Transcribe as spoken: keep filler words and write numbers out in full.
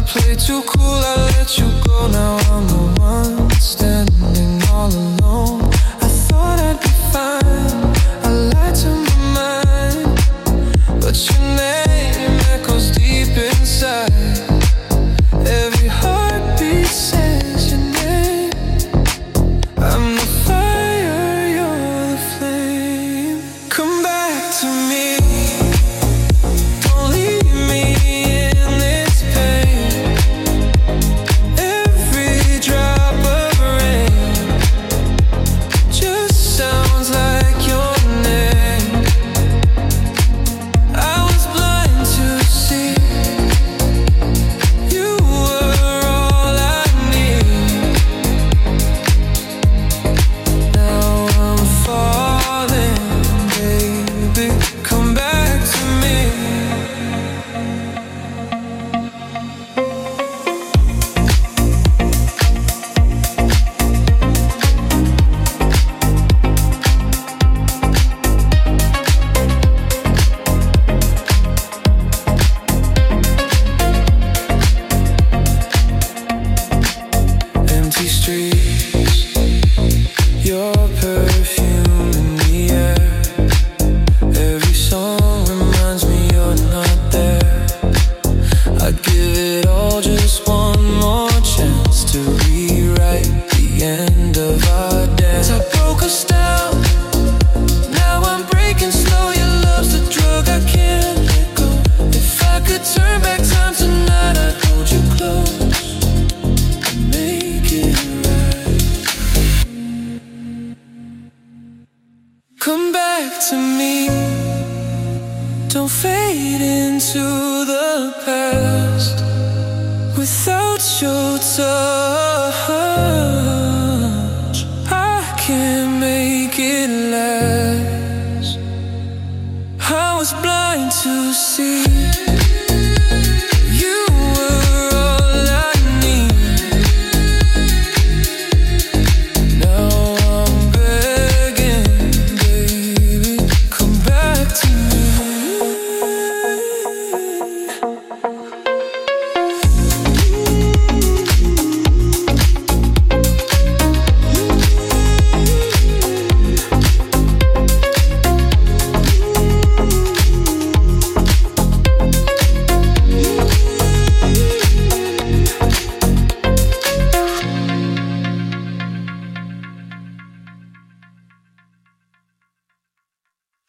play too cool, I let you go. Now I'm the one standing all alone. I thought I'd be fine, I lied to my mind, but your name echoes deep inside. Every heartbeat says your name. I'm the fire, you're the flame. Come back to me. Don't leave me in this pain. Every drop of rain just sounds like your name. I was blind to see you were all I need. Now I'm falling, baby. Come back to me. Empty streets, your perfume in the air. Every song reminds me you're not there. I'd give it all, just one more chance to rewrite the end of our dance. I broke us down, now I'm breaking slow. Your love's the drug I can't let go. If I could turn back time tonight, I'd hold you close and make it right. Come back to me. Don't fade into the past without your touch.